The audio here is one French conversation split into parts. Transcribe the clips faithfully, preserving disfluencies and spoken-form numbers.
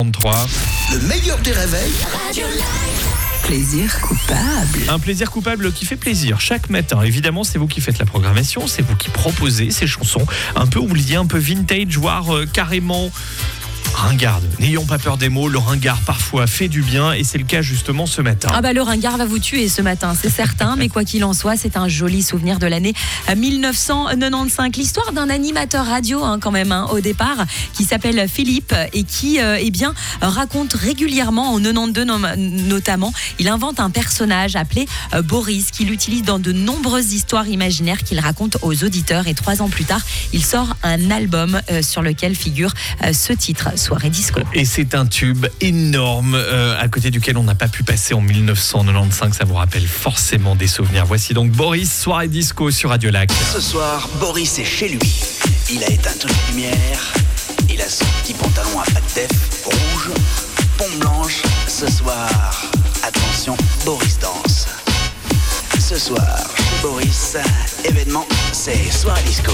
trente-trois. Le meilleur des réveils. Plaisir coupable. Un plaisir coupable qui fait plaisir chaque matin. Évidemment, c'est vous qui faites la programmation, c'est vous qui proposez ces chansons un peu oubliées, un peu vintage, voire euh, carrément ringarde. N'ayons pas peur des mots, le ringard parfois fait du bien et c'est le cas justement ce matin. Ah bah le ringard va vous tuer ce matin, c'est certain, mais quoi qu'il en soit, c'est un joli souvenir de l'année dix-neuf cent quatre-vingt-quinze. L'histoire d'un animateur radio hein, quand même hein, au départ, qui s'appelle Philippe et qui euh, eh bien, raconte régulièrement, en quatre-vingt-douze nom- notamment, il invente un personnage appelé euh, Boris, qu'il utilise dans de nombreuses histoires imaginaires qu'il raconte aux auditeurs, et trois ans plus tard, il sort un album euh, sur lequel figure euh, ce titre, Soirée Disco. Et c'est un tube énorme euh, à côté duquel on n'a pas pu passer en dix-neuf cent quatre-vingt-quinze. Ça vous rappelle forcément des souvenirs. Voici donc Boris, Soirée Disco sur Radio Lac. Ce soir, Boris est chez lui. Il a éteint toutes les lumières. Il a son petit pantalon à pattes def rouge, pompe blanche. Ce soir, attention, Boris danse. Ce soir, chez Boris, événement, c'est Soirée Disco.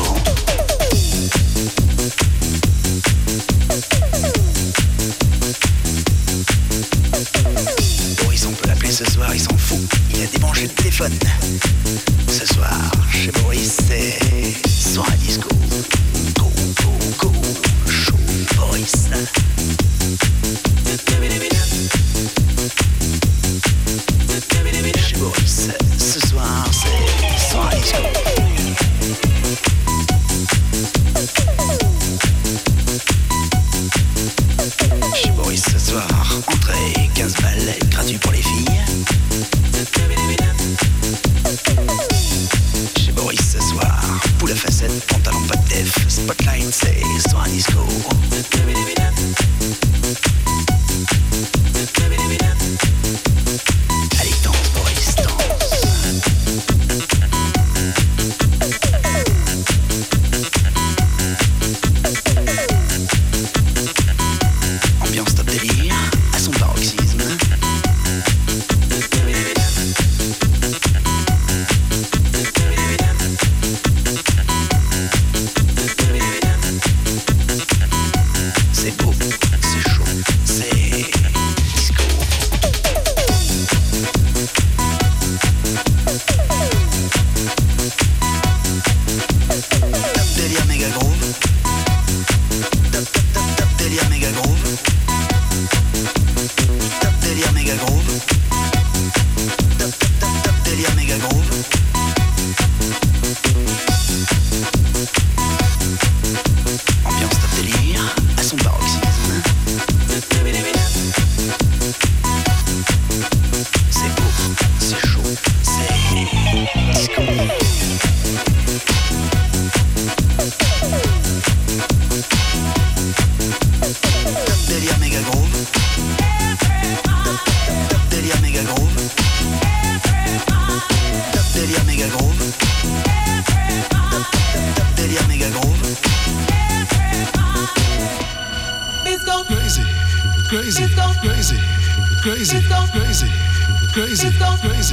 Boris, on peut l'appeler ce soir, il s'en fout. Il a débranché le téléphone. Ce soir, chez Boris, c'est Soirée Disco. Go, go, go, show Boris. Chez Boris, ce soir, c'est Soirée Disco. Chez Boris ce soir, entrée quinze balles, gratuit pour les filles. Chez Boris ce soir, poule à facettes, pantalon pas de def, spotlight, c'est Soirée Disco. Allez, danse Boris, danse. Ambiance top délire, à son paroxysme. C'est beau, c'est chaud, c'est disco. Top délire méga groove. Top top top top délire méga groove. Top délire méga groove. Top top top top délire méga groove. Ambiance top délire à son paroxysme. C'est beau, c'est chaud, c'est disco. Top délire méga groove. Top, top, top, top délire méga groove. Top délire méga groove. Top, top, top, top délire méga groove. Crazy, crazy, crazy, crazy, crazy, crazy, crazy.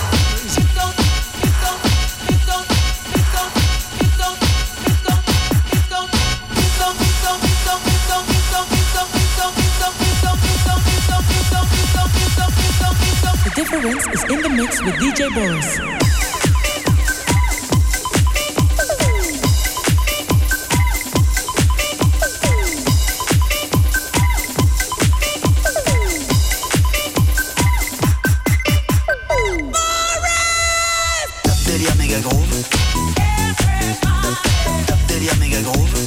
The difference is in the mix with D J Boris. Top délire méga groove. Top, top, top, top délire méga groove.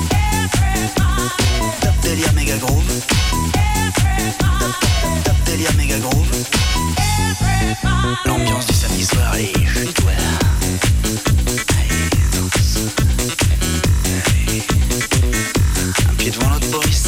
Top délire méga groove. Top, top, top, top délire méga groove. L'ambiance du samedi soir, allez, joue-toi. Allez, danse. Allez. Un pied devant l'autre, Boris.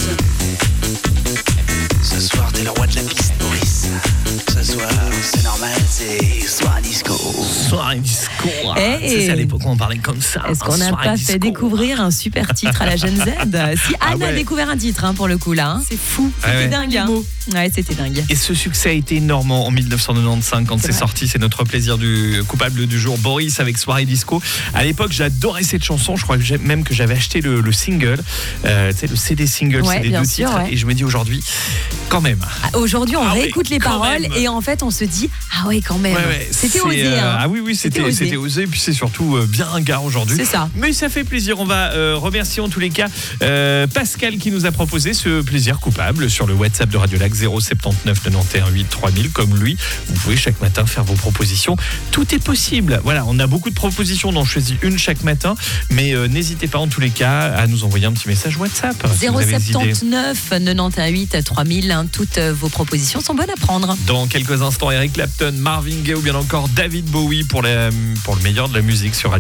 Ce soir, t'es le roi de la piste, Boris. Ce soir, c'est normal, c'est Soirée Disco. Soirée Disco. disco. Ah, Eh, c'est ça, à l'époque, on parlait comme ça. Est-ce un qu'on n'a soirée pas disco. fait découvrir un super titre à la Gen Z? Si Ah Anne a ouais. découvert un titre hein, pour le coup là. Hein. C'est fou. C'était ouais. dingue. Hein. Ouais, c'était dingue. Et ce succès a été énorme en mille neuf cent quatre-vingt-quinze quand C'est c'est vrai. sorti. C'est notre plaisir du coupable du jour, Boris avec Soirée Disco. À l'époque, j'adorais cette chanson. Je crois que j'ai- même que j'avais acheté le, le single, euh, tu sais, le C D single, Ouais, c'est les bien deux sûr, titres. ouais. Et je me dis aujourd'hui, quand même. Ah, Aujourd'hui, on Ah oui, réécoute les quand paroles même. et en fait, on se dit ah ouais, quand même. Ouais, ouais, C'était c'est, osé. euh, Hein. Ah oui, oui, C'était c'était osé. c'était osé. Et puis c'est surtout euh, bien ringard aujourd'hui. C'est ça. Mais ça fait plaisir. On va euh, remercier en tous les cas euh, Pascal qui nous a proposé ce plaisir coupable sur le WhatsApp de Radio Lac zéro sept neuf quatre-vingt-onze huit trois mille. Comme lui, vous pouvez chaque matin faire vos propositions. Tout est possible. Voilà, on a beaucoup de propositions. On en choisit une chaque matin. Mais euh, n'hésitez pas en tous les cas à nous envoyer un petit message WhatsApp. si vous zéro avez des sept idées. neuf quatre-vingt-onze huit trois mille. Hein, toutes euh, vos propositions sont bonnes à prendre. Dans quelques instants, Eric Clapton, Marvin Gaye ou bien encore David Bowie pour, la, pour le meilleur de la musique sur Radio